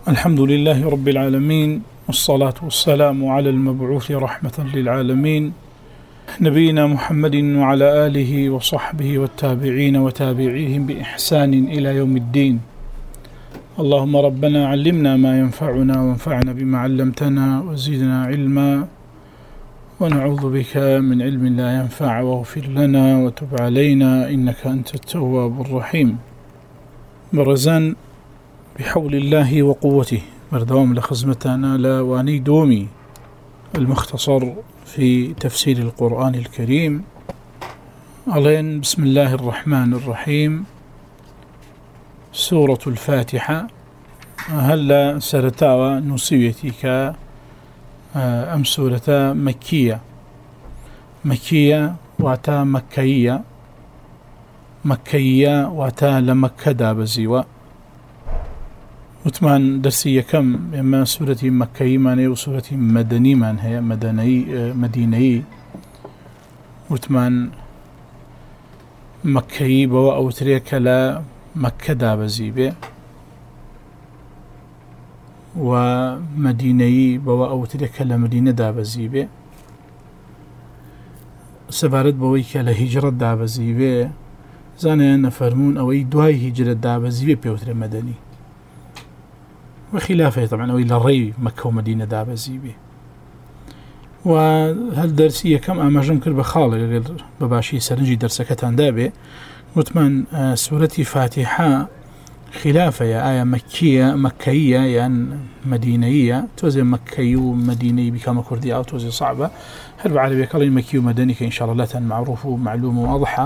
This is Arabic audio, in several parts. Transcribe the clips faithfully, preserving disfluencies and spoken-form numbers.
الحمد لله رب العالمين، والصلاة والسلام على المبعوث رحمة للعالمين نبينا محمد وعلى آله وصحبه والتابعين وتابعيهم بإحسان إلى يوم الدين. اللهم ربنا علمنا ما ينفعنا وانفعنا بما علمتنا وزدنا علما، ونعوذ بك من علم لا ينفع، واغفر لنا وتب علينا إنك أنت التواب الرحيم. برزان بحول الله وقوته بردوام لخزمتنا لواني دومي المختصر في تفسير القرآن الكريم. علين بسم الله الرحمن الرحيم. سورة الفاتحة هلا سرتاوى نصيبتك أم سورة مكية مكية واتا مكية مكية واتا لمكة دابزيوة وثمان درسية كم إما سورة مكية ماني وسورة مدني من هي مدني مديني وثمان مكية بوا أو تريك لا مكة دابزيبه ومديني بوا أو تريك لا مدينة دابزيبه سبارت بويك لهجرة دابزيبه زاني أن فرمون أو أي دواي هجرة دابزيبه بيوتر مدني وخلافه طبعا وإلى الري مكة ومدينة دابزيبه. وهل درسية كم أماجم كر بخالق بباشي سرنجي درسكتان دابه وثمان سورة فاتحة خلافة يا آية مكية مكية يعني مدينية توزي مكي ومديني بكام كردية أو توزي صعبة. هل بعربية قال مكي ومدني إن شاء الله لا معروف ومعلوم وواضحة.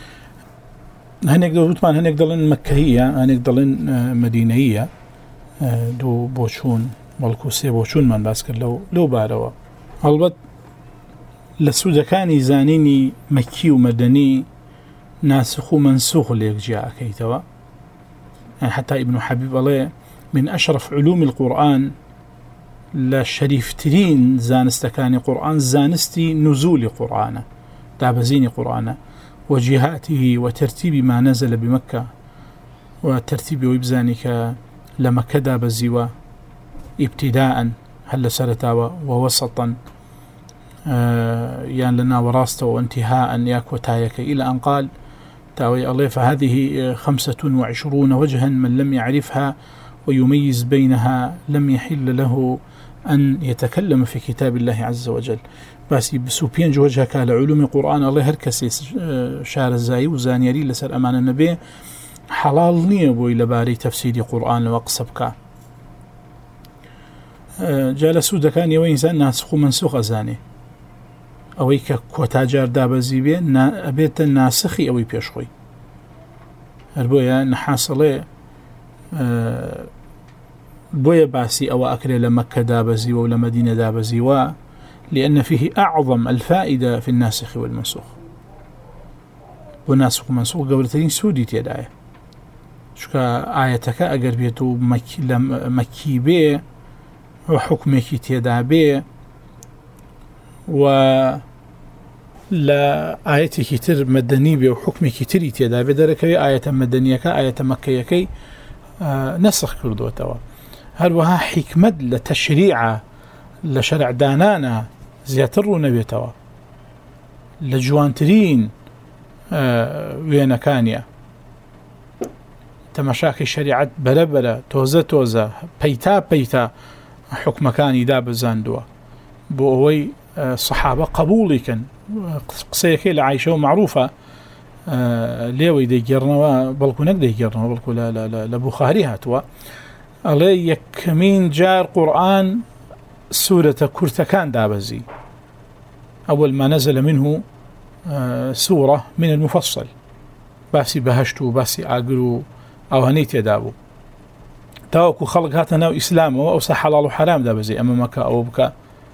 هنقدر وثمان هنقدر مكية هنقدر مدينية دو بوشون بلکو سه بوشون من باس کرد لو لو باروا. البته لسودکانی زانینی مکی و مدنی ناسخ و منسوخ لیک جاء كيتوا يعني حتى ابن حبيب الله من أشرف علوم القرآن لشريف ترين زانستكاني قرآن زانستي نزول قرآن دابزين قرآن وجهاته وترتيب ما نزل بمكة وترتيب ويبزانك لما كدا بزيوا ابتداء هل سرتاوا ووسطا آه يعني لنا وراسته وانتهاء ياك وتايك إلى أن قال تاوي الله فهذه خمسة وعشرون وجها من لم يعرفها ويميز بينها لم يحل له أن يتكلم في كتاب الله عز وجل. بس بسوبين وجهك على علوم القرآن الله هركسي شار الزاي وزانيري لسر أمان النبي حلال نية بوي لباري تفسير قرآن وقصبك. جالسوا دكان يوين إنسان ناسخ منسوخ أزاني أويك كوتاجار دابزي بي أبيت الناسخي أوي بيشخوي هربويا نحاصلي بويا باسي أو أكري لمكة دابزي ولا مدينة دابزي و لأن فيه أعظم الفائدة في الناسخ والمنسوخ. وناسخ ومنسوخ قبل ترين سودي تيداية شكا آياتك أقر بيتو مكي, مكي بي وحكمك تيدا بي و لا آياتك تر مدني بي وحكمك تري تيدا بي دركي آية مدنيك آية مكيكي آه نسخ كردو توا. هل وها حكمة لتشريع لشرع دانانا زياترو نبي توا لجوانترين آه وينا كانيا تمشاكي شريعة بلا بلا توزة توزة بيتا بيتا حكم كاني داب زاندوا بووي صحابة قبولي كان قصيكي لعايشة معروفة ليوي دي جرنوا بلكو نقدي جرنوا بلكو لا لا لا لبخاري هاتوا علي يكمين جار قرآن سورة كرتكان دابزي أول ما نزل منه سورة من المفصل باسي بهشتو باسي آقرو أو هنيت يدابو تاوكو خلق هاتنا إسلام أو حلال وحرام دابزي أما مكة أو بكا.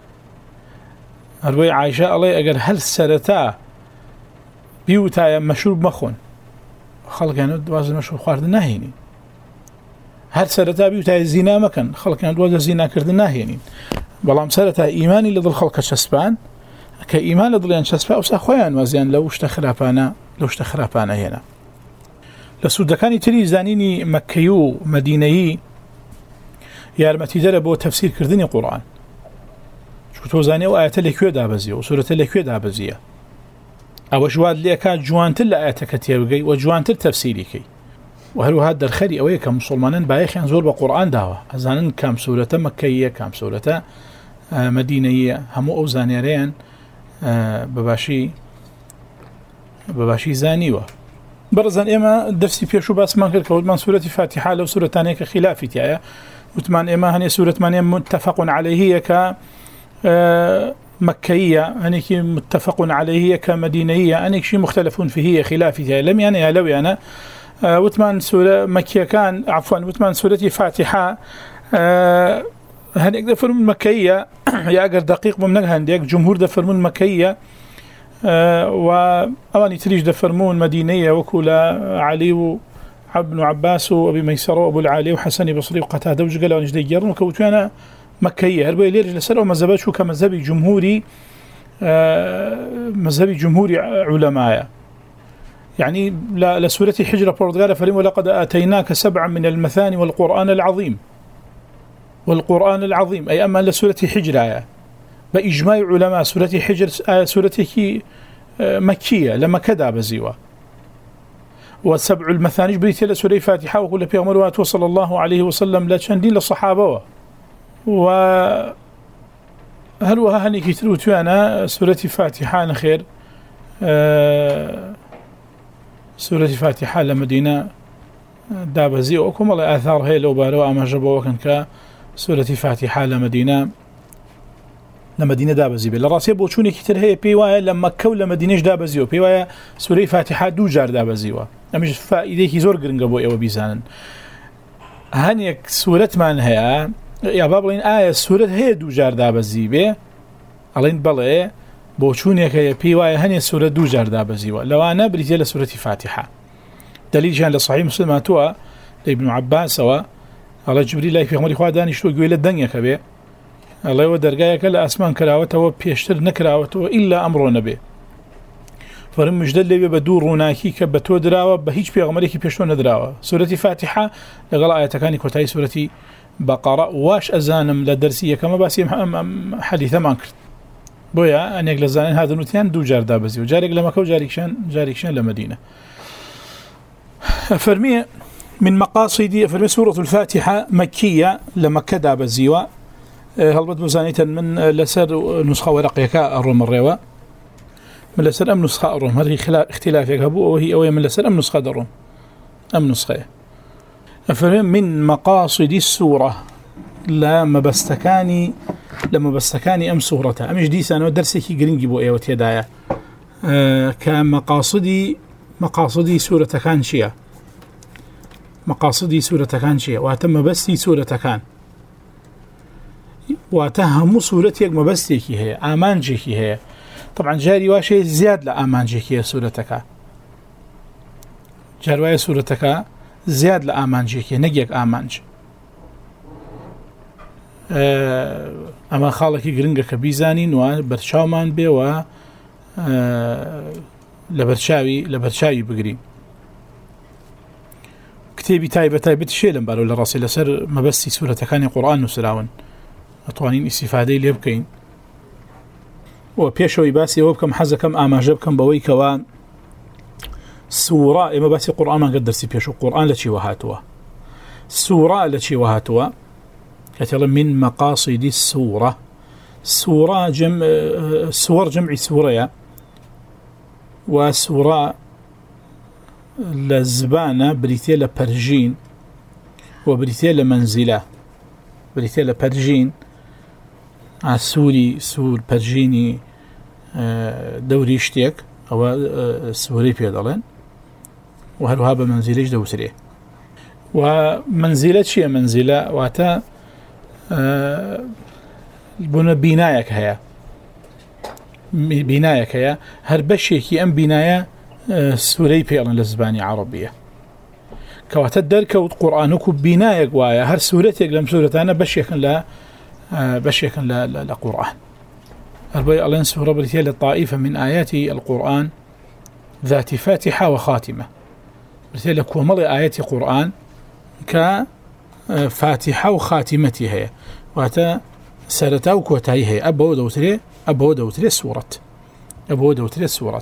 هروي عائشة الله أقر هل سرتا بيوتا مشروب مخون خلق يعني دوازي مشروب خوارد ناهيني هل سرتا بيوتا زينا مكان خلق يعني دوازي زينا كرد ناهيني بلام سرتا إيماني لذل خلق شسبان كإيمان لذل ينشسبان وسا خوان وزيان لو اشتخرافانا لو اشتخرافانا هنا لسودكاني تري زانيني مكيو مديني یارمەتی دەرە بۆ تەفسیرکردنی قورئان چونکە تۆ زانێ و ئاەتە لەکوێ دابەزیە و سورەتە لەکوێ دابەزیە ئەوە ژوات لێکات جوانتر لە ئاەتەکە تێبگەی و جوانتر تەفسیریکەی و هەروەها دەرخەری ئەوەیە کە موسڵمانان بایەخیان زۆر بە قورئان داوە ئەزانن کام سورەتە مەککەیە کام سورەتە مەدینەیە هەموو ئەو زانیاریان بەباشی بەباشی زانیوە بەڕزان ئێمە دەرسی پێش و باسمان کرد کە وتمان سورەتی فاتحە لەو سورەتانەیە کە خلافی تایە وتمان ئێمە هەنێ سورەتمانێ متفق عەلەیهیە کە مەککەیە هەنێکی متفق عەلەیهیە کە مەدینەیە هەنێکشی مختلفون فیهیە خلافی تایە لەمیانە یا لەویانە وتمان سورة مكية عفوا وتمان سورة فاتحة هنيك دفرمون مكية يا أجر دقيق بمنك هنديك جمهور دفرمون مكية وأواني تريج دفرمون مدينية وكولا علي وابن عباس وأبي ميسر وأبو العالي وحسن بصري وقتادة وجقل ونجدي جرن وكوتوانا مكية هربوا ليرج لسر ومذهبات شو كمذهبي جمهوري مذهبي جمهوري علماء يعني لسورة حجر بردغال فريم ولقد آتيناك سبعا من المثاني والقرآن العظيم والقرآن العظيم أي أما لسورة حجر آية بإجماع علماء سورة حجر آية سورة مكية لما كدا بزيوة والسبع المثاني بريت لسورة فاتحة وقول في أمروات وصلى الله عليه وسلم لا تشندين للصحابة و هل وهاني كترو توانا سورة فاتحة خير أه سورة فاتحة لمدينة دابزي وكم الله آثار هي لو بارو أما جبوا وكان كا سورة فاتحة لمدينة لمدينة دابزي بلا راسي بوشوني كتير هي بيوايا لما كو لمدينة دابزي وبيوايا سورة فاتحة دو جار دابزي وا أمش فائدة كي زور قرنجا بو أو بيزانن هنيك سورة من هي يا بابلين آية سورة هي دو جار دابزي به علين بلا بوچونێک هەیە پێی وایە هەنێ سورە دوو جار دابەزیوە لەوانە بریتە لە سورەتی فاتحە دلیلجیان لە صحیح مسلم هاتووە لە ابن عباسەوە ئەڵێ جوبریل لای پێغەمبەری خوا دانیشتووە گوێ لە دەنگێکە بێ ئەڵێەوە دەرگایەکە لە ئاسمان کراوەتەوە پێشتر نەکراوەتەوە ئیلا ئەمڕۆ نەبێ فەرم مژدە لێبێ بە دوو ڕووناکی کە بە تۆ دراوە بە هیچ پێغەمبەرێکی پێشتۆ نەدراوە سورەتی فاتحە لەگەڵ ئاەتەکانی کۆتایی سورەتی بەقەرە واش ئەزانم لە دەرسی یەکەمە باسی حەدیثەمان کرد بويا أن يجلس زانين هذا نوتيان دو جار دابزي وجارك لما كو جاركشان جاركشان لمدينة فرمي من مقاصد فرمي سورة الفاتحة مكية لمكة دابزيوا هل بد مزانية من لسر نسخة ورقيك الروم الروا من لسر أم نسخة الروم هذه اختلاف يكهبو وهي أوي من لسر أم نسخة الروم أم نسخة فرمي من مقاصد السورة لا مبستكاني لما بستكاني أم سورتها أمش دي سنة درسي قرنجي بو إيوة يدايا أه كان مقاصدي مقاصدي سورة كان شيئا مقاصدي سورة كان شيئا واتم بستي سورة كان واتهم سورتي مبستيكي هي آمانجيكي هي طبعا جاري واشي زياد لآمانجيكي هي سورتك جاري سورتك زياد لآمانجيكي نجيك آمانج ئەمە خاڵێکی گرنگە کە بیزانین و بەرچاومان بێ و لە بەرچاوی لە بەرچاوی بگرین کتێبی تایبەت تایبەتی شێ لەم بارەوە لە ڕاستی لەسەر مەبەستی سورەتەکانی قورئان نووسراون ئەتوانین ئیستیفادەی لێ بکەین و پێشەوەی باسی ئەوە بکەم حەزەکەم ئاماژە بکەم بەوەی کەوا سوورە ئێمە باسی قورئانمان کرد دەرسی پێش و قورئان لە چیوە هاتووە سوورە لە چیوە هاتووە كتلا من مقاصد السورة سورة جمع سور جمع سورة وسورة لزبانة بريتيلا برجين وبريتيلا منزلة بريتيلا برجين عسوري سور برجيني دوري اشتيك أو سوري بيدالين وهل هذا منزلش دوسري ومنزلة شيء منزلة واتا بنا بنايك هيا بنايك هيا هر بشيكي ام بناية سوري بيالن لزباني عربية كواتا دركة قرآنك بنايك وايا هر سورتك لم سورتانا بشيكن لا بشيكن لا لقرآن البي الله سورة بريتيا للطائفة من آيات القرآن ذات فاتحة وخاتمة بريتيا لكو مضي آيات قرآن ك فاتحة وخاتمتي هي واتا سرتا وكوتاي هي أبو دوتري أبو دوتري سورة أبو دوتري سورة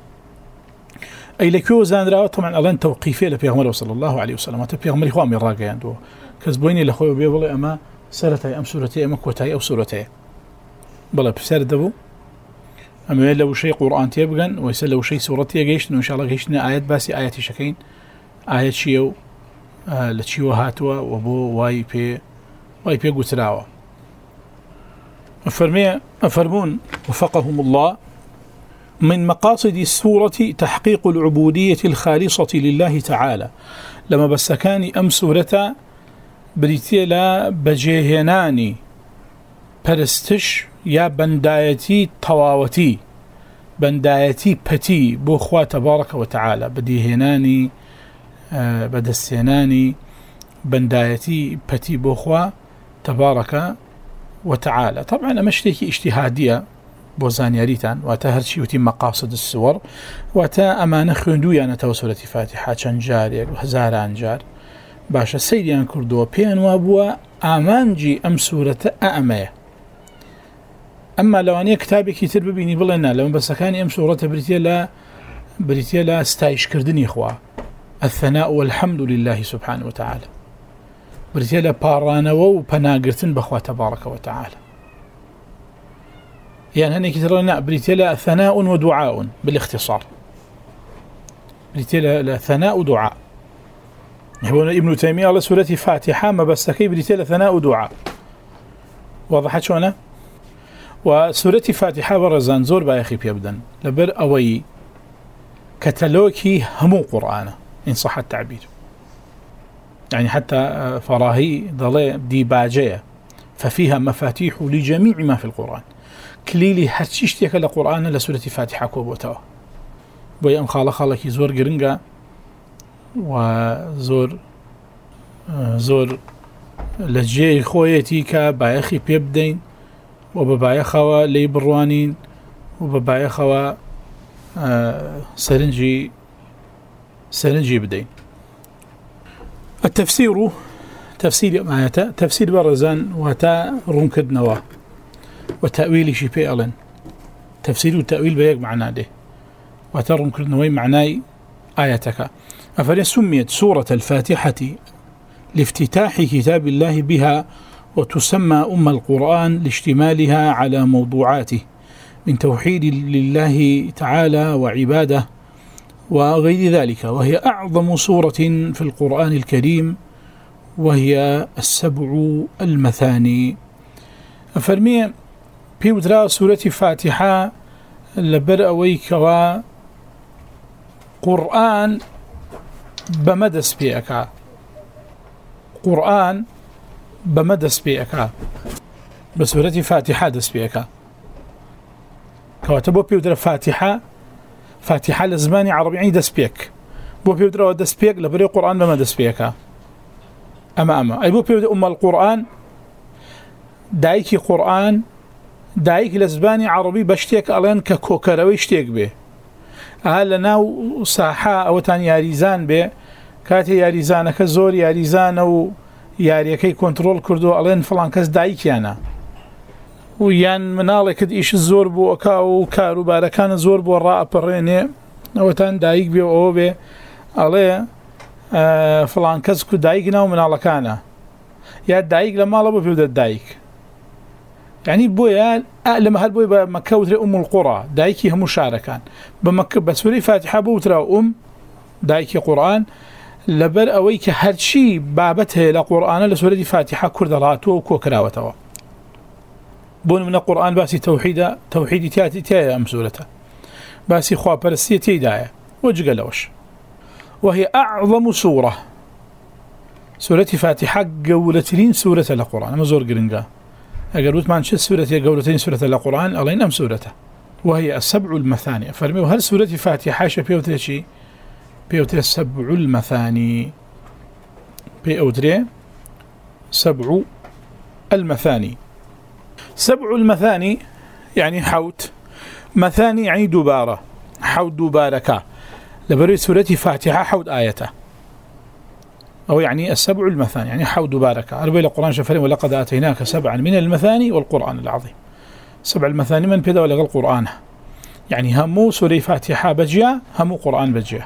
أي لكيو زاندرا طبعا الله توقيفية لبيغمر صلى الله عليه وسلم واتا بيغمر خوامي الراقيان دو كذبويني لخوي بيبالي أما سرتا أم سورتي أما كوتاي أو سورتي بلا بسرد دبو أما لو شيء قرآن تيبغن ويسأل لو شيء سورة تيجيش إن شاء الله جيشنا آيات باسي آيات شكين آيات شيو آه لتشيو هاتوا وبو واي بي واي بي قتلاوا أفرمي أفرمون وفقهم الله من مقاصد السورة تحقيق العبودية الخالصة لله تعالى لما بس كان أم سورة بريتيلا بجيهناني پرستش یا بندایتی تواوتی بندایتی پتی بو خوا تبارك وتعالى بديهناني آه بدستيناني بندایتی پتی بو خوا تبارك وتعالى. طبعا مشتكي اجتهادية بوزانياريتان واتا هرشي وتي مقاصد السور واتا أمانة خندويا نتوسولة فاتحة چنجار هزاران جار باشا سيديان كردوا بيان وابوا آمانجي أم سورة أأمية. أما لو أني كتابي كتير ببيني بلنا لما بس كان أم سورة بريتيلا بريتيلا استايش كردني إخوة الثناء والحمد لله سبحانه وتعالى بريتيلا بارانا وبناقرتن بخوا تبارك وتعالى يعني هني كتير لنا بريتيلا ثناء ودعاء بالاختصار بريتيلا ثناء ودعاء هو ابن تيمية على سورة فاتحة ما بس كي بريتيلا ثناء ودعاء وضحت شو أنا وسورة فاتحة برزان زور بايخي بيبدن لبر أوي كتالوكي همو قرآن إن صح التعبير يعني حتى فراهي ضلي دي باجية ففيها مفاتيح لجميع ما في القرآن كليلي هاتشيشتيك لقرآن لسورة فاتحة كوبوتوا بيام خالا خالكي زور قرنقا وزور زور لجي خويتي كبايخي بيبدين وببايخوا لي بروانين وببايخوا آه سرنجي سرنجي بدين. التفسير تفسير معايا تفسير برزان وتا رنكد نوا وتأويل شي بيالن تفسير والتأويل بيق معنا ده وتا رنكد نوي معناي آياتك أفلا سميت سورة الفاتحة لافتتاح كتاب الله بها وتسمى أم القرآن لاشتمالها على موضوعاته من توحيد لله تعالى وعباده وغير ذلك وهي أعظم سورة في القرآن الكريم وهي السبع المثاني. أفرمي بيودرا سورة فاتحة لبرأويك قرآن بمدس بيك قرآن بمدس بيك بسورة فاتحة دس بيك كواتبو بيودرا فاتحة فاتحة لزماني عربي دس بيك بو بيودرا دس بيك لبري قرآن بمدس بيك أما أما أي بو بيودرا أم القرآن دايكي قرآن دايك لزباني عربي بشتيك ألين ككوكروي اشتيك به هل ناو ساحة أو تاني ياريزان به كاتي ياريزانك زور ياريزان أو ياريكي كنترول كردو ألين فلان كس دايك يانا ويان منالك إيش الزور بو أكاو كارو باركان الزور بو الرأى بريني أو تان دايك بي أو بي ألي آه فلان كس كو دايكنا ومنالكانا يا دايك لما لبو بيودا دايك يعني بويا لما هل بويا بمكة وترى أم القرى دايكي هم مشاركان بمكة بسوري فاتحة بوترى أم دايكي قرآن لبر أويك هرشي بابته لقرآن لسورة فاتحة كردراتو وكوكراوتو بون من القرآن باسي توحيد توحيد تياتي تياتي أم سورته باسي خواه برسية تيداية وجقلوش وهي أعظم سورة سورة فاتحة قولتين سورة القرآن مزور قرنقا أقلوت ما نشد سورة قولتين سورة القرآن الله ينام سورته وهي السبع المثاني فرمي وهل سورة فاتحة شبيوتري شي بيوتري السبع المثاني بيوتري سبع المثاني سبع المثاني يعني حوت مثاني يعني دبارة حوت دباركا لبري سورة فاتحة حوت آيته أو يعني السبع المثاني يعني حود بارك عربي القرآن شفرين ولقد آتيناك سبعا من المثاني والقرآن العظيم. سبع المثاني من بدا ولقى القرآن يعني همو سورة فاتحة بجيا همو قرآن بجيا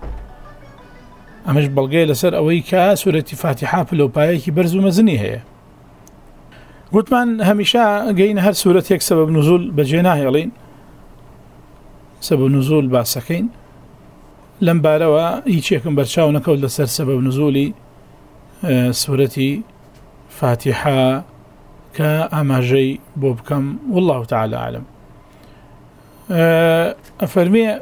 أمش بلغي لسر أويكا سورة فاتحة بلو بايكي برزو مزني هي قلت من هميشا قينا هر سورة يك سبب نزول بجيناه يلين سبب نزول باسكين لم باروا يشيكم برشاو نكول لسر سبب نزولي آه سورة فاتحة كأماجي بوبكم والله تعالى أعلم. آه أفرمي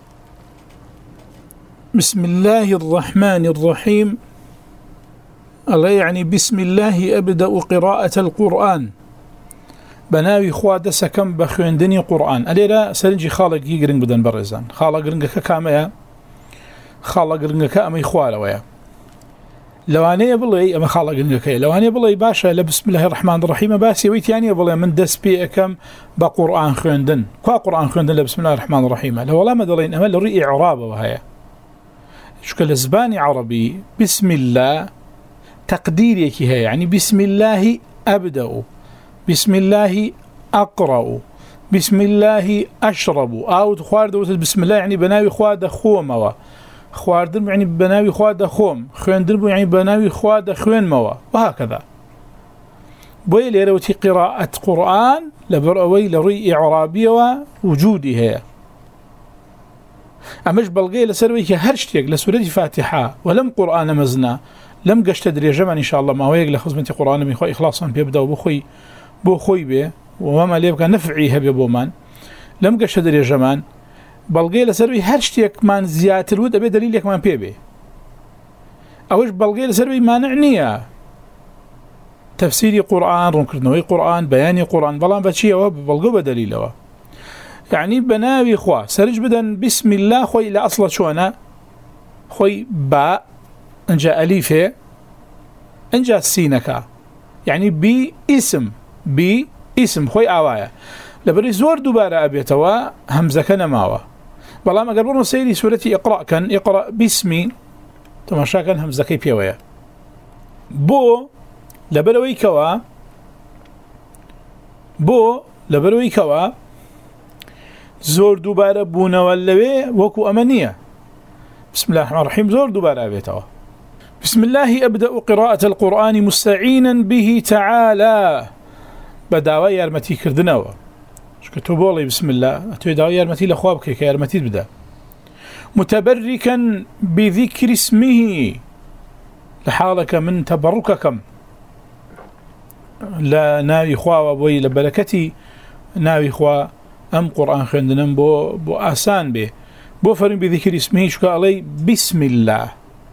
بسم الله الرحمن الرحيم الله يعني بسم الله أبدأ قراءة القرآن بناوي خواد سكم بخوندني قرآن أليلا سرنجي خالق يقرن بدن برزان خالق رنجك كاميا خالق رنجك أمي خوالويا لو أنا يبلي أما خالق رنجك لو أنا يبلي باشا بسم الله الرحمن الرحيم باسي ويت يعني يبلي من دس بيكم بقرآن خوندن كوا قرآن خوندن بسم الله الرحمن الرحيم لو لا مدلين أمل رئي عرابة وهي شكل زباني عربي بسم الله تقديرك هي يعني بسم الله أبدأ بسم الله أقرأ بسم الله أشرب أو خوارد بسم الله يعني بناوي خواد خوم موا خوارد يعني بناوي خواد خوم خوين يعني بناوي خواد خوين موا وهكذا بوي ليروتي قراءة قرآن لبرأوي لري إعرابية ووجودي هي أمش بلغي لسرويك هرشتيك لسورة فاتحة ولم قرآن مزنا لم قش تدري جمعا إن شاء الله ما هو يقل خزمتي قرآن من خوي إخلاصا بيبدأ بخوي بخوي به وما ليبقى نفعيها ببومان لم قش تدري جمعا بلغي لسروي هرشتيك من زيادة الود أبي دليلك من بيبه أوش بلغي لسروي ما نعنيه تفسيري قرآن رنكرنوي قرآن بياني قرآن بلان بشيء بلغو بدليله يعني بناوي خوا سرج بدن بسم الله خوي إلى أصل شونا خوي باء انجا أليفه انجا سينكا يعني بي اسم بي اسم خوي آوايا لبري زور دوباره أبيتوا همزة كنماوا والله ما قربون سيري سورة إقرأ كان إقرأ باسمي تماشا كان همزة كي بيويا بو لبروي كوا بو لبروي كوا زور دوباره بونا واللوي وكو أمانية بسم الله الرحمن الرحيم زور دوباره أبيتوا بسم الله أبدأ قراءة القرآن مستعينا به تعالى بداوى يارمتي كردنوا شكتبوا لي بسم الله أتوى يارمتي لأخوابك كي يارمتي بدأ متبركا بذكر اسمه لحالك من تبرككم لا ناوي خوا وبوي لبركتي ناوي خوا أم قرآن خندنا بو, بو آسان به بو فرن بذكر اسمه شكا علي بسم الله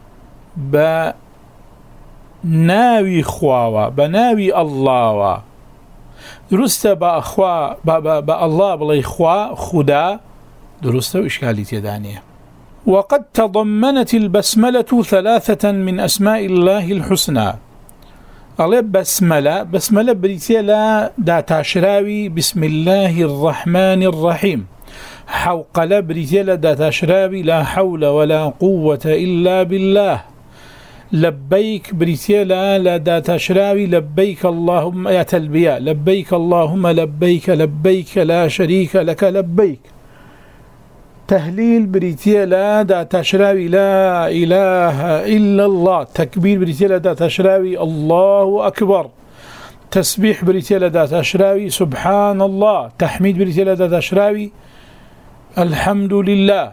بناوي خواوا بناوي الله درست با اخوا با, با, با الله بلي خوا خدا درست وإشكالي تدانيه وقد تضمنت البسملة ثلاثة من أسماء الله الحسنى الله بسملة بسملة بريتيلا دا تاشراوي بسم الله الرحمن الرحيم حوقل بريتيلا دا تاشراوي لا حول ولا قوة إلا بالله لبيك بريتيلا لا دا تاشراوي لبيك اللهم يا تلبية لبيك اللهم لبيك لبيك لا شريك لك لبيك تهليل بريتيلا دا تاشراوي لا إله إلا الله تكبير بريتيلا دا تاشراوي الله أكبر تسبيح بريتيلا دا تاشراوي سبحان الله تحميد بريتيلا دا تاشراوي الحمد لله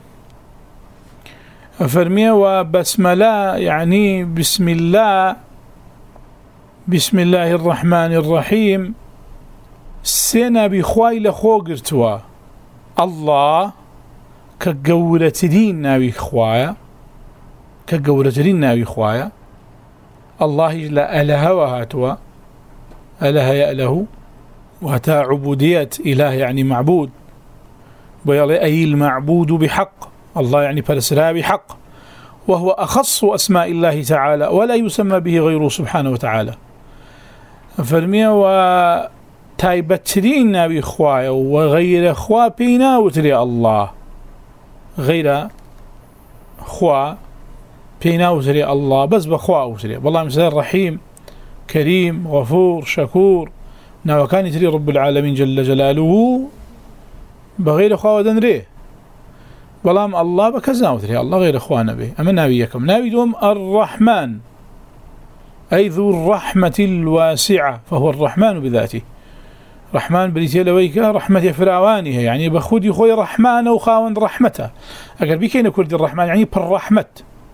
فرمية وبسملة يعني بسم الله بسم الله الرحمن الرحيم سينا بخواي لخوغرتوا الله كقولتين ناوي خوايا كقولتين ناوي خوايا الله لا أله وهاتوا أله يأله وهتا عبودية إله يعني معبود ويالي أي المعبود بحق الله يعني فلسلا بحق وهو أخص أسماء الله تعالى ولا يسمى به غيره سبحانه وتعالى فرمي وتايبترين ناوي خوايا وغير خوا بينا وتري الله غير خوا بينا وزري الله بس بخوا وزري والله مثال رحيم كريم غفور شكور ناو كان يتري رب العالمين جل جلاله بغير خوا ودنريه بلام الله بكذا وتري الله غير اخوانا به اما نبيكم نبيهم الرحمن اي ذو الرحمه الواسعه فهو الرحمن بذاته رحمن بريتي لويك رحمه فراوانه يعني بخودي خوي رحمن وخاون رحمته اقل بكين كرد الرحمن يعني بالرحمه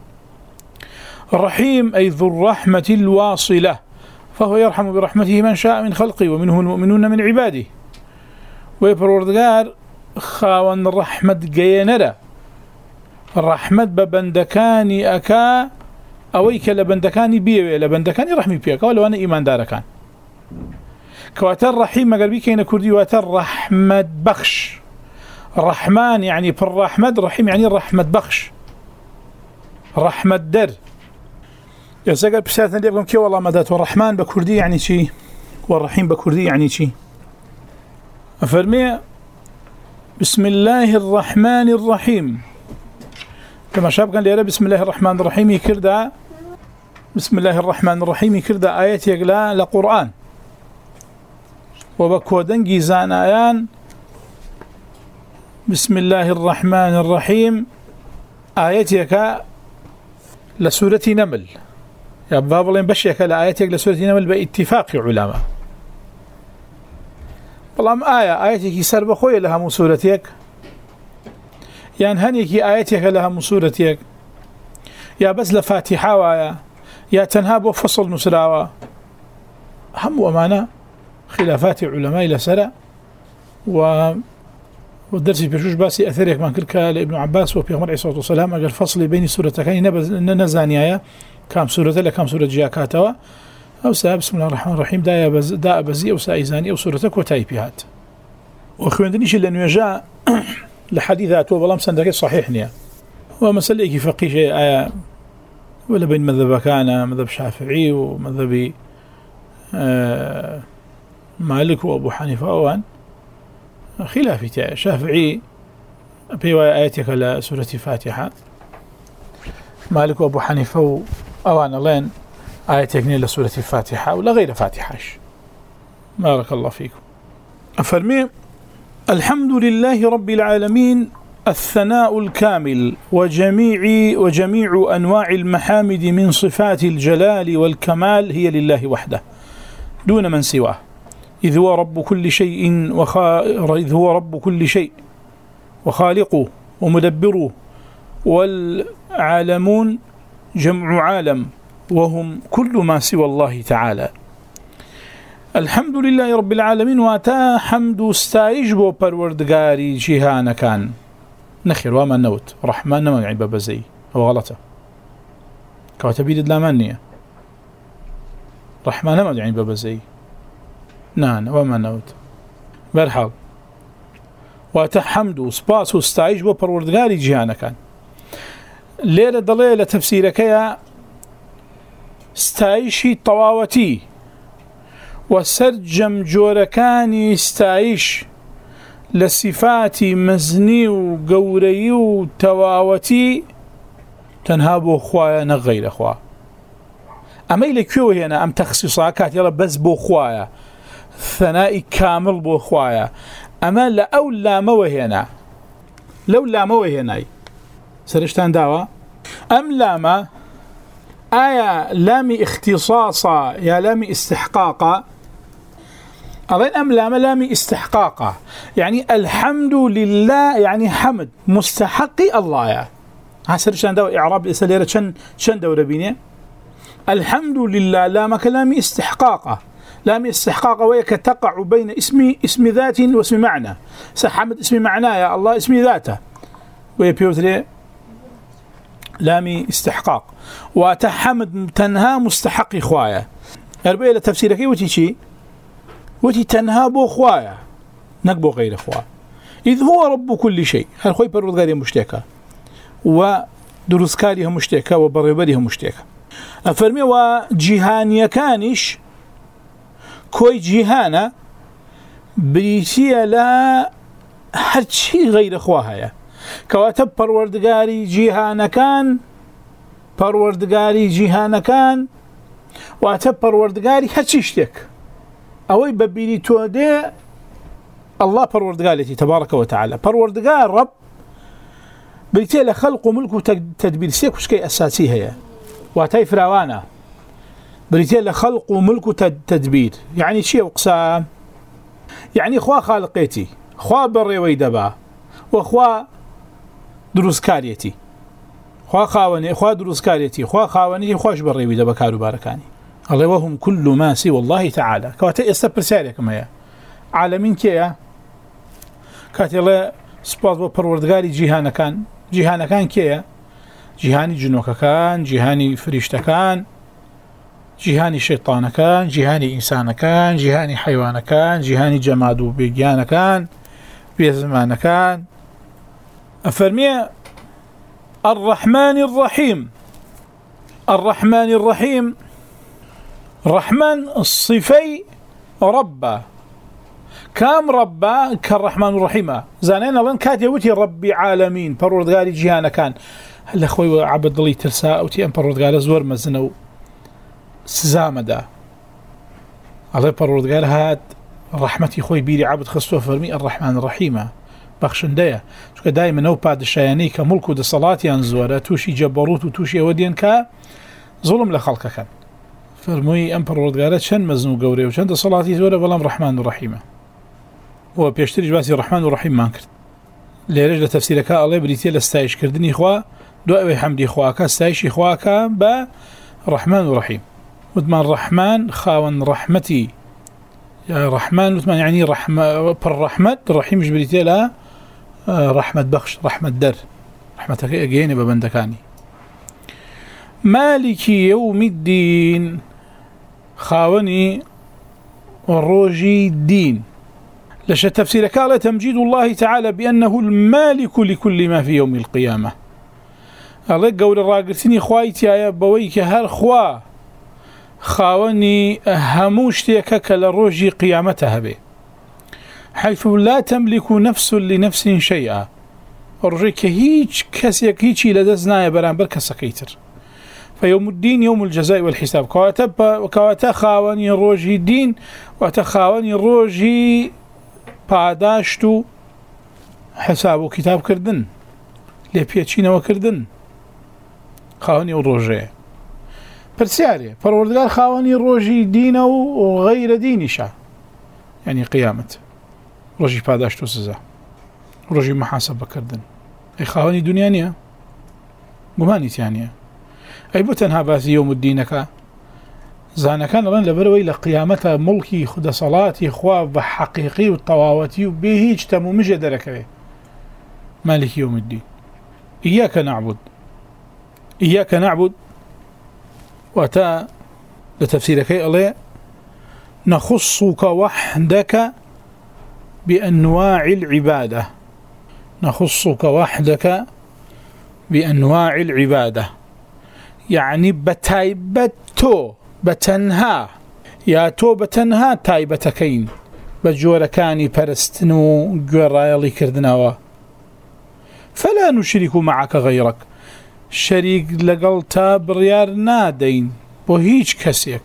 الرحيم اي ذو الرحمه الواصله فهو يرحم برحمته من شاء من خلقه ومنه المؤمنون من عباده ويبروردگار خاون رحمة جينرا رحمة ببندكاني أكا أويك لبندكاني بيه لبندكاني رحمي بيك ولو أنا إيمان دار كان كواتر رحيم قلبي كينا كردي واتر رحمة بخش رحمن يعني بالرحمة رحيم يعني رحمة بخش رحمة در يا سجل بساتنا ليبكم كي والله مدات والرحمن بكردي يعني شي والرحيم بكردي يعني شي أفرمي بسم الله الرحمن الرحيم كما شاب قال لي بسم الله الرحمن الرحيم يكردا بسم الله الرحمن الرحيم يكردا آيات يقلا لقرآن وبكودن جيزان آيان بسم الله الرحمن الرحيم آيات يكا لسورة نمل يا باب الله بشيك لآيات يقلا لسورة نمل باتفاق علماء والله آية آياتك يسر بخوي لها من سورتك يعني هنيك آياتك لها من سورتك يا بس لفاتحة ويا يا تنهاب وفصل نسراوة هم ومانا خلافات علماء لسرع و والدرس بيشوش باسي أثريك من كرك لابن عباس وبيغمر عليه الصلاة والسلام أجل فصل بين سورتكين نزانيايا كام سورة لكام سورة جاكاتوا أو سا بسم الله الرحمن الرحيم داء بز داء بزي أو سايزاني أو سورتك وتايبيات وخوندنيش لأنه جاء لحديثات وبلام سندك صحيح نيا ومسألة كيف فقيه شيء آية ولا بين مذهب كان مذهب شافعي ومذهب آه مالك وأبو حنيفة أوان خلافي شافعي بيوا آياتك على سورة فاتحة مالك وأبو حنيفة أوان اللين آياتك لسورة الفاتحة ولا غير فاتحاش بارك الله فيكم أفرمي الحمد لله رب العالمين الثناء الكامل وجميع وجميع أنواع المحامد من صفات الجلال والكمال هي لله وحده دون من سواه إذ هو رب كل شيء وخا... إذ هو رب كل شيء وخالقه ومدبره والعالمون جمع عالم وهم كل ما سوى الله تعالى الحمد لله رب العالمين واتا حمد استايجبو پروردگاري جهان كان نخير وما نوت رحمن نما يعني بابا زي هو غلطه كواتبيد لا مانيه رحمن نما يعني بابا زي نان وما نوت برحال واتا حمد وسباس استايجبو پروردگاري جهان كان ليلة دليلة تفسيرك يا ستايشي طواوتي وسرجم جوركاني ستايش لصفات مزني وقوري وتواوتي تنهابو خوايا نغير اخوا اما إلي كيو هنا ام تخصيصاكات يلا بس بو خوايا ثنائي كامل بو خوايا اما لأو لا موه هنا لو لا موه هنا سرشتان داوا ام لاما آية لامي اختصاصا يا لامي استحقاقا أظن أم لام لامي استحقاقا يعني الحمد لله يعني حمد مستحقي الله يا هسر شان دو إعراب إساليرة شن شن دورة بيني الحمد لله لام كلامي استحقاقا لامي استحقاقا ويك تقع بين اسمي اسم ذات واسم معنى سحمد اسم معنى يا الله اسم ذاته ويبيوتري لامي استحقاق وتحمد تنهى مستحق خوايا أربعة لتفسيرك وتي شيء وتي تنهى بو خوايا نقبو غير خوايا إذ هو رب كل شيء هالخوي برودغاري مشتكى ودروسكاريها مشتكى وبربريها مشتكى أفرمي وجهانيا كانش كوي جهانا بريسيا لا هرشي غير خواها كواتب پروردگاری جهان كان پەروەردگاری جیهانەکان واتە پەروەردگاری هەرچی شتێک ئەوەی بەبیری تۆ دێ الله پەروەردگارێتی تەبارەکە وتەعالە. پەروەردگار ڕەب بریتێ لە خەڵق و ملک و تەدبیر سێ کوشکەی ئەساسی هەیە واتای فراوانە بریتێ لە خەڵق و ملک و تەدبیر. یعنی چیە و قسە؟ یعنی خوا خالقێتی، خوا بەڕێوەی دەبا و خوا دروستکارێتی، خوا خاوەنێ، خوا دروستکارێتی، خوا خاوەنێتی، خوش بەڕێوی دەبا کاروبارەکانی. ئەڵێ وهم كل ما سوى الله تعالى. کەواتە ئێستا پرسیارێکم هەیە، عالەمین کێیە؟ کاتێڵێ سپاس بۆ پەروەردگاری جیهانەکان. جیهانەکان کێیە؟ جیهانی جنۆکەکان، جیهانی فریشتەکان، جیهانی شەیطانەکان، جیهانی ئینسانەکان، جیهانی حیوانەکان، جیهانی جەماد و بێگیانەکان، بێزمانەکان. ئەفەرمێ الرحمن الرحيم. الرحمن الرحيم رحمن الصفي ربا كام ربا كالرحمن الرحيم. زانين الله كاتي وتي ربي عالمين پروردگاری جهان كان هل اخوي عبد الله ترسا اوتي ام پروردگار زور مزنو سزامدا الله پروردگار هاد رحمتي خوي بيري عبد خصو فرمي الرحمن الرحيم بخشنديه چونکە دائما نو پادشایانی ک ملک و د صلاتیان زوره توشي جبروت و توشي ودين ک ظلم لخلق كان فرموي ام پروردگار چن مزنو گوره و چند صلاتی زوره بلام رحمان الرحيم هو بيشتري باسي الرحمن الرحيم ما كرت ليرج لتفسيرك الله بريتي لستايش كردني اخوا دعوه حمدي اخواك استايش اخواك با رحمن الرحيم. ودمان الرحمن خاون رحمتي يا رحمن ودمان يعني رحمه بالرحمه الرحيم جبريتي لا رحمه بخش رحمه در رحمتك اجيني ببندكاني. مالك يوم الدين خاوني الروجي الدين. لش التفسير قال تمجيد الله تعالى بأنه المالك لكل ما في يوم القيامة. الله قول الراقرتني خوايتي يا بويك هر خوا خاوني هموشتك لروجي قيامتها به حيث لا تملك نفس لنفس شيئا. الرجيك هيج كسيك هيج لدزنا يا برانبر كسكيتر. فيوم الدين يوم الجزاء والحساب. كواتب وكواتا خاوني روجي الدين وتخاوني روجي پاداشتو حساب و كتاب كردن لپیچینەوە کردن خاونی و ڕۆژێ پرسیارێ پەروەردگار خاونی ڕۆژی دینە و غەیرە دینیشە یعنی قیامەت ڕۆژی پاداشت و سزا ڕۆژی محاسەبەکردن ئەی خاونی دنیا نییە گومانی تیان نییە ئەی بۆ تەنها باسی یۆم الدینەکە زانەکان ئەڵێن لەبەرەوەی لە قیامەتە مڵکی خودەسەڵاتی خوا بە حەقیقی و تەواوەتی و بێ هیچ تەمومژێ دەرەکەوێ. مالك يوم الدين إياك نعبد إياك نعبد وتا لتفسيرك الله نخصك وحدك بأنواع العبادة. نخصك وحدك بأنواع العبادة يعني بتايبتو بتنها يا تو بتنها تايبتكين بجوركاني برستنو جورايلي كردناوا فلا نشرك معك غيرك. شريك لقلتا بريار نادين وهيج كسيك.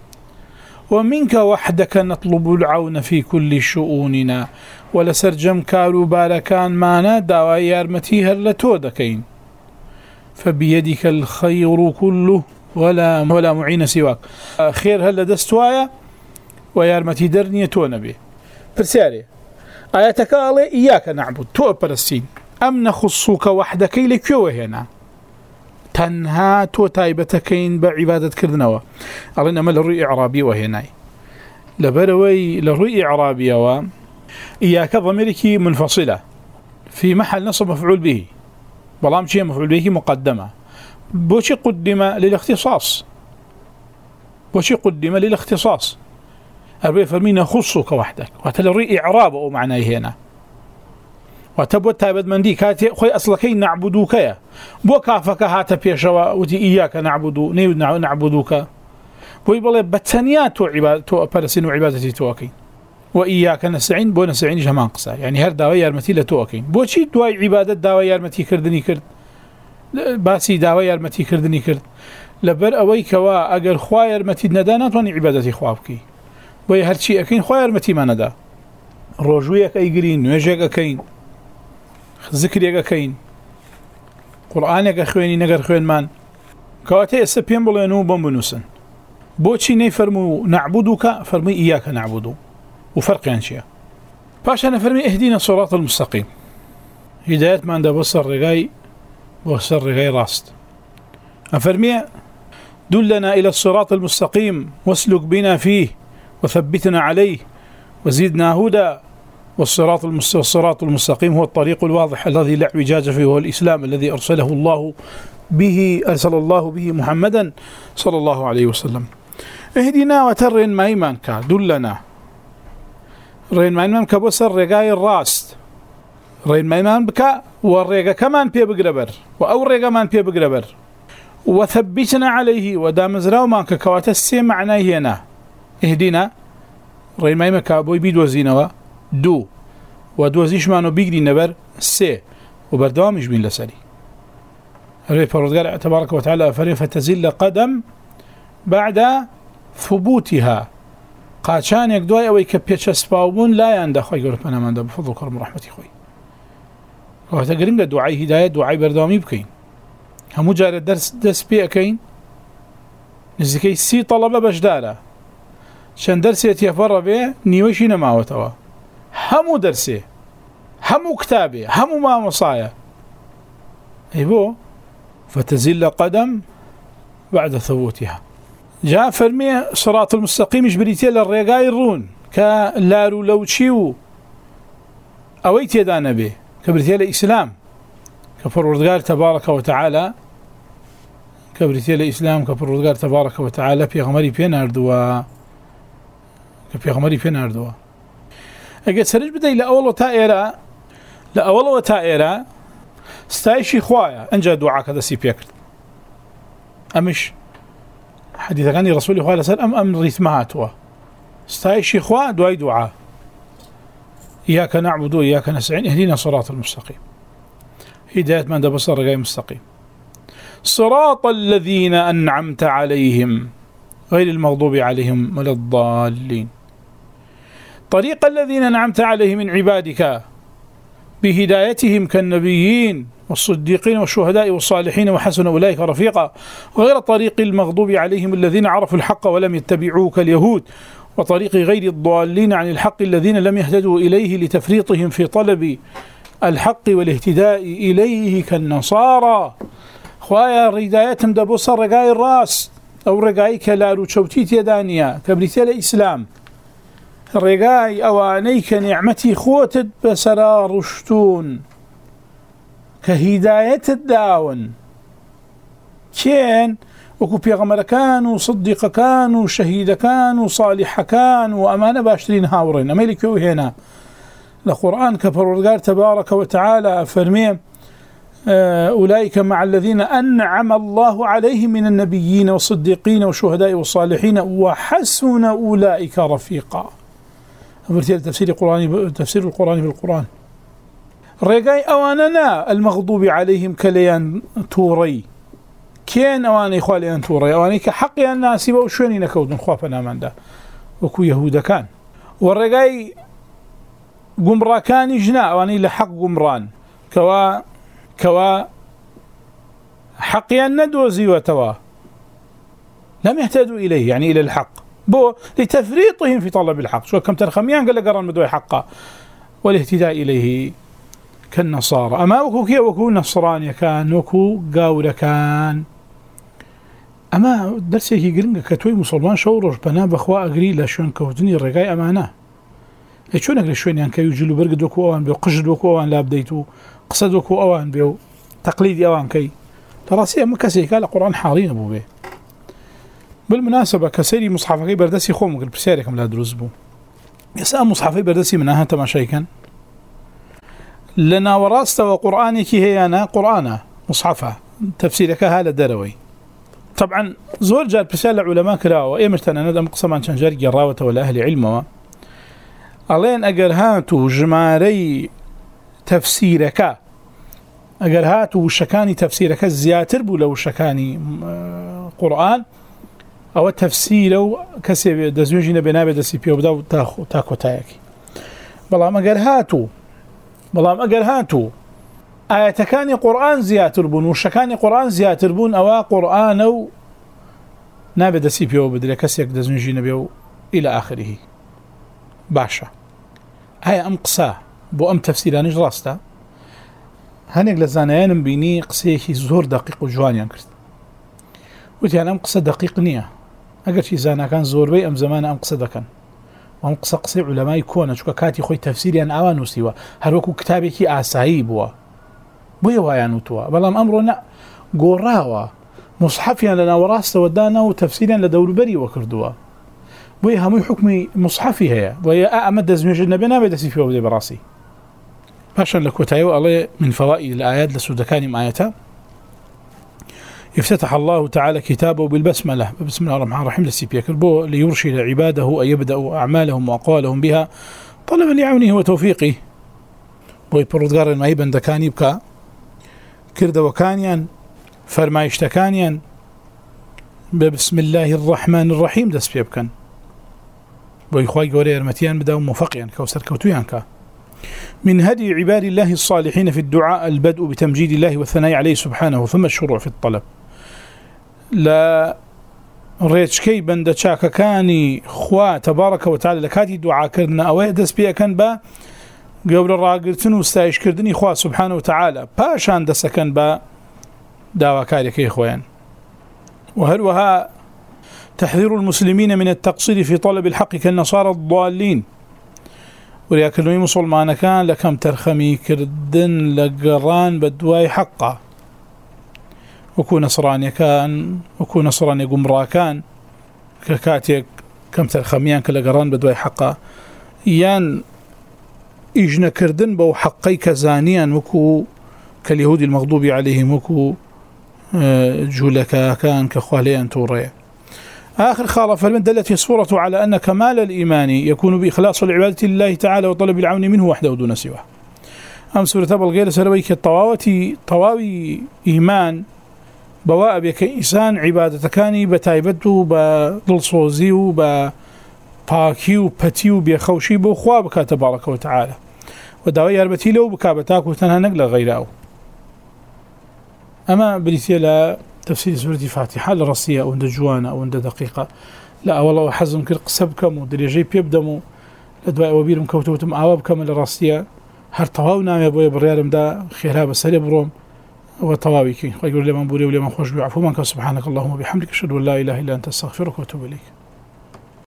ومنك وحدك نطلب العون في كل شؤوننا ولسرجم كارو باركان مانا داوا يارمتيها لتودكين فبيدك الخير كله ولا ولا معين سواك. خير هل دستوايا ويارمتي درني تو نبي برسالي آياتك الله إياك نعبد تو برسين أم نخصك وحدك لكيو هنا تنها تو تايبتكين بعبادة كردنوا. أرنا ما لرؤي إعرابي وهناي لبروي لرؤي إعرابي و إياك ضميرك منفصلة في محل نصب مفعول به بلام شيء مفعول به مقدمة بوشي قدم للاختصاص بوشي قدم للاختصاص أربي فرمينا خصك وحدك وتلرؤي إعراب أو معناه هنا وتبو تابد من دي كاتي خوي أصلكي نعبدوك يا بو كافك هاتا بيشوا وتي إياك نعبدو نيو نعبدوك بو يبالي بتنيات وعبادة برسين وعبادتي توكين وإياك نستعين بو نستعين جمان قصا يعني هر داوي يارمتي لتوكين بو شي دواي عبادة داوي يارمتي كردني كرد باسی داوای یارمەتیکردنی کرد لەبەر ئەوەی کەوا ئەگەر خوا یارمەتیت نەدا ناتوانانی عیبادەتی خوا بکەی بۆیە هەرچی ئەکەین خوا یارمەتیمان نەدا ڕۆژوویەک ئەیگرین نوێژێک ئەکەین ذکرێک ئەکەین قورئانێک ئەخوێنی نەگەر خوێنمان کەواتە ئێستا پێم بڵێن و بۆم بنووسن بۆچی نەیفەرموو نەعبودوکە فەرمووی ئیاکە نەعبودو و فەرقیان چییە پاشان فەرمی اهدینا الصراط المستقیم هدایەتمان دا بۆ سەر ڕێگای بۆ سەر ڕێگای ڕاست ئەفەرمیە دلنا إلى الصراط المستقيم واسلك بنا فيه وثبتنا عليه وزدنا هدى والصراط الصراط المستقيم هو الطريق الواضح الذي لا اعوجاج فيه هو الإسلام الذي أرسله الله به أرسل الله به محمدا صلى الله عليه وسلم اهدنا وترين ما إيمانك دلنا رين ما إيمانك بسر رقاي الراست رين ما إيمانك والرقا كمان بي بقربر وأو رقا من بي بقربر وثبتنا عليه ودام زراو مانك كواتسي معناه هنا اهدنا رين ما إيمانك بوي بيد وزينوا دو ودوزيش مانو بيقري نبر سي وبردوامش بين لسالي الرب فرزقال تبارك وتعالى فرين فتزل قدم بعد ثبوتها قاچان يك دوای اوي كبيچ سپاوبون لا ينده خوي يقول انا من بفضل كرم رحمتي خوي وتقريم دعاء هدايه دعاء بردوامي بكين همو جار درس دس بي اكين نزكي سي طلبه بجداله شان درس يتفر به نيوشي نماوتوا همو درسه همو كتابه همو ما مصايا ايبو فتزل قدم بعد ثبوتها جاء فرمي صراط المستقيم جبريتي للرقاي الرون كلارو لوشيو اويت يدانا به كبريتي الاسلام كفرودغار تبارك وتعالى كبريتي الاسلام كفرودغار تبارك وتعالى بيغمري بيناردوا كبيغمري بيناردوا اجي سرج بدي لاول وتائره لاول وتائره استايشي خوايا انجا دعاء كذا سي بيكر امش حديث غني رسول الله صلى الله عليه وسلم ام ريثماتوا استايشي خوا دعاء دعاء اياك نعبد واياك نستعين اهدنا الصراط المستقيم هدايه من بصر غير مستقيم صراط الذين انعمت عليهم غير المغضوب عليهم ولا الضالين طريق الذين انعمت عليهم من عبادك بهدايتهم كالنبيين والصديقين والشهداء والصالحين وحسن أولئك رفيقا غير طريق المغضوب عليهم الذين عرفوا الحق ولم يتبعوه كاليهود وطريق غير الضالين عن الحق الذين لم يهتدوا إليه لتفريطهم في طلب الحق والاهتداء إليه كالنصارى خوايا ردايتهم دبوصر رقاي الراس أو رقاي كلارو شوتيت يدانيا كبريتيل الإسلام رقاي أوانيك نعمتي خوتد بسرا رشتون كهداية الداون كين وكو بيغمر كان وصديق كان وشهيد كان وصالح كان وأمانة باشترين هاورين أميلكو هنا القرآن كفرورغار تبارك وتعالى فرمي أولئك مع الذين أنعم الله عليهم من النبيين والصديقين والشهداء والصالحين وحسن أولئك رفيقا تفسير القرآن تفسير القرآن بالقرآن رقاي أواننا المغضوب عليهم كليان توري كين أواني إخواليان توري أواني كحقي الناس وشوني نكودن خوافنا من ده وكو يهودا كان والرقاي قمراكان جناء أواني لحق قمران كوا كوا حقيا ندوزي وتوا لم يهتدوا إليه يعني إلى الحق بو لتفريطهم في طلب الحق شو كم ترخميان قال قرن مدوي حقا والاهتداء إليه كالنصارى أما وكو كي وكو نصراني كان وكو قاولة كان أما درسي كي قرنك كتوي مسلمان شورش بنا بخوا أقري لشون كوتني الرقاي أمانة شون أقري شون يعني كي يجلو برقد وكو أوان بيو قجد وكو أوان لابديتو قصد وكو أوان بيو تقليدي أوان كي تراسي أما كسي قال قرآن حارين أبو بيه بالمناسبة كسيري مصحفي بردسي خوم قل بسيركم لا دروز بو يسأل مصحفي بردسي منها تما شيكا لنا وراسته وقرآنك هي أنا قرآن مصحفة تفسيرك هذا دروي طبعا زور جال بسال علماء كراوة إيمرتنا ندم قسم عن شنجار جراوة ولا أهل علمه ألين أجر هاتو جماري تفسيرك ئەگەر هات و وشەکانی تەفسیرەکە زیاتر بوو لە وشەکانی قورئان ئەوە تەفسیرە و کەسێ دەستنوێژی نەبێ نابێت دەستی پێ بدە و تا کۆتایەکی. بەڵام ئەگەر هاتوو بەڵام ئەگەر هاتوو ئاەتەکانی قورئان زیاتر بوون و وشەکانی قورئان زیاتر بوون ئەوە قورئانە و نابێت دەستی پێوە بدرێت کەسێک دەستنوێژی نەبێ و إلى آخره. باشە هەیە ئەم قسە بۆ ئەم تەفسیرانیش ڕاستە. هەنێک لە زانایانم بینی قسەیەکی زۆر دقیق و جوانیان کرد، وتیان ئەم قسە دقیق نییە، ئەگەرچی زاناکان زۆربەی ئەم زەمانە ئەم قسە دەکەن. ئەم قسە قسەی عولەمای کۆنە، چونکە کاتی خۆی تەفسیریان ئاوا نووسیوە، هەروەکو کتابێکی ئاسایی بووە بۆیە وایان وتووە. بەڵام ئەمڕۆ نە، گۆڕاوە، مصحفیان لە ناوەڕاستەوە دانا و تەفسیریان لە دەوروبەریەوە کردووە، بۆیە هەمووی حکمی مصحفی هەیە، بۆیە ئەمە دەستنوێژت نەبێ نابێت دەستی پێوە بدەی بەڕاستی. باشا لە کۆتاییەوە ئەڵێ من فوائد الآيات لسودكاني آياتا. افتتح الله تعالى كتابه بالبسملة، بسم الله الرحمن الرحيم لسيبيكر بو ليرشد عباده أن يبدأوا أعمالهم وأقوالهم بها طلبا لعونه وتوفيقه. بو يبردقار ما يبن دكاني بكا كرد وكانيا فرمايشتكانيا بسم الله الرحمن الرحيم دس بيبكن بو يخواي قوري ارمتيان بداو موفقيا كوسر كوتويان كا. من هدي عباد الله الصالحين في الدعاء البدء بتمجيد الله والثناء عليه سبحانه ثم الشروع في الطلب. لا ريتشكي بند شاككاني خوا تبارك وتعالى لكاتي دعاء كرنا أو يدس بيا كان با قبل الراقرتن واستايش كردني خوا سبحانه وتعالى باشان دس كان با دعوة كاريكي خوان. وهلوها تحذير المسلمين من التقصير في طلب الحق كالنصارى الضالين. ولكن مسلمان كان لكم ترخمي كردن لقران بدواي حقه، وكو نصراني كان وكو نصراني قمرا كان ككاتيك كم ترخميان كلقران بدواي حقه يان إجنا كردن بو حقي كزانيا وكو كاليهود المغضوب عليهم وكو جولكا كان كخواليان توريا. آخر خالف فمن دلت الصورة على أن كمال الإيمان يكون بإخلاص العبادة لله تعالى وطلب العون منه وحده دون سواه. أم سورة بالغير سرويك الطواوتي طواوي إيمان بواء بك إنسان عبادة كاني بتايبته بدلصوزيو بباكيو بتيو بيخوشي بخوابك تبارك وتعالى وداوي يربتي له بكابتاك وتنها نقل غيره. أما بريتيلا تفسير سورة الفاتحة لرصية أو عند جوانة أو عند دقيقة لا والله حزم كل قصبكم ودريجي بيبدموا لدواء وبيرم كوتوتم عوابكم لرصية هر طواونا يا بويا بريالم دا خيرها بسالي بروم وطواويكي ويقول لمن بوري ولمن خوش بيعفو منك سبحانك اللهم وبحمدك أشهد أن لا إله إلا أنت أستغفرك وأتوب إليك.